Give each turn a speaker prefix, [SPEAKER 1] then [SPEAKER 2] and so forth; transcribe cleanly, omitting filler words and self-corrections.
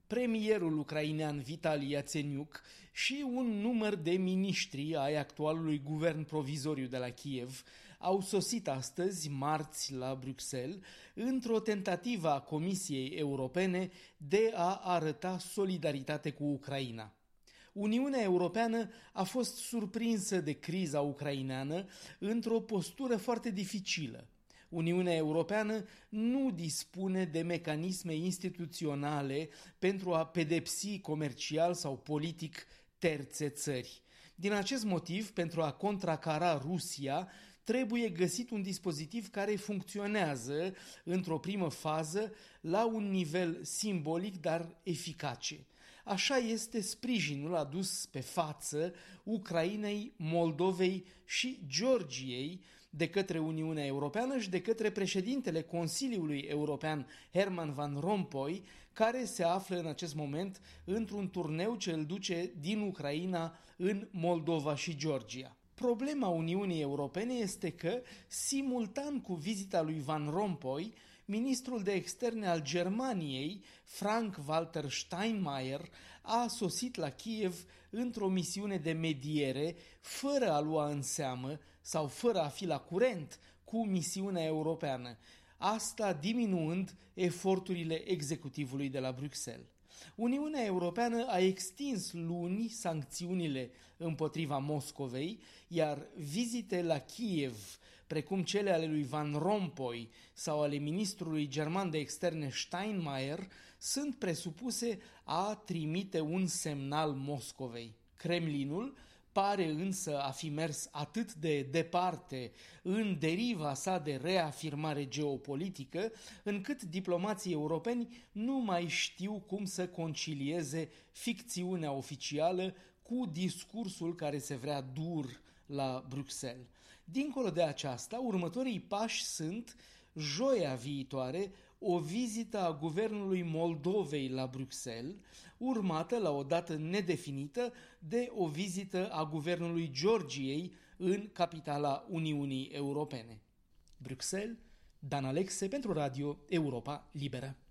[SPEAKER 1] premierul ucrainean Vitali Iațeniuc și un număr de miniștri ai actualului guvern provizoriu de la Kiev au sosit astăzi, marți, la Bruxelles, într-o tentativă a Comisiei Europene de a arăta solidaritate cu Ucraina. Uniunea Europeană a fost surprinsă de criza ucraineană într-o postură foarte dificilă. Uniunea Europeană nu dispune de mecanisme instituționale pentru a pedepsi comercial sau politic terțe țări. Din acest motiv, pentru a contracara Rusia, trebuie găsit un dispozitiv care funcționează într-o primă fază la un nivel simbolic, dar eficace. Așa este sprijinul adus pe față Ucrainei, Moldovei și Georgiei de către Uniunea Europeană și de către președintele Consiliului European Herman Van Rompuy, care se află în acest moment într-un turneu ce îl duce din Ucraina în Moldova și Georgia. Problema Uniunii Europene este că, simultan cu vizita lui Van Rompuy, ministrul de externe al Germaniei, Frank-Walter Steinmeier, a sosit la Kiev într-o misiune de mediere, fără a lua în seamă sau fără a fi la curent cu misiunea europeană, asta diminuând eforturile executivului de la Bruxelles. Uniunea Europeană a extins luni sancțiunile împotriva Moscovei, iar vizite la Kiev, precum cele ale lui Van Rompuy sau ale ministrului german de externe Steinmeier, sunt presupuse a trimite un semnal Moscovei. Kremlinul pare însă a fi mers atât de departe în deriva sa de reafirmare geopolitică, încât diplomații europeni nu mai știu cum să concilieze ficțiunea oficială cu discursul care se vrea dur la Bruxelles. Dincolo de aceasta, următorii pași sunt, joia viitoare, o vizită a guvernului Moldovei la Bruxelles, urmată la o dată nedefinită de o vizită a guvernului Georgiei în capitala Uniunii Europene. Bruxelles, Dan Alexe pentru Radio Europa Liberă.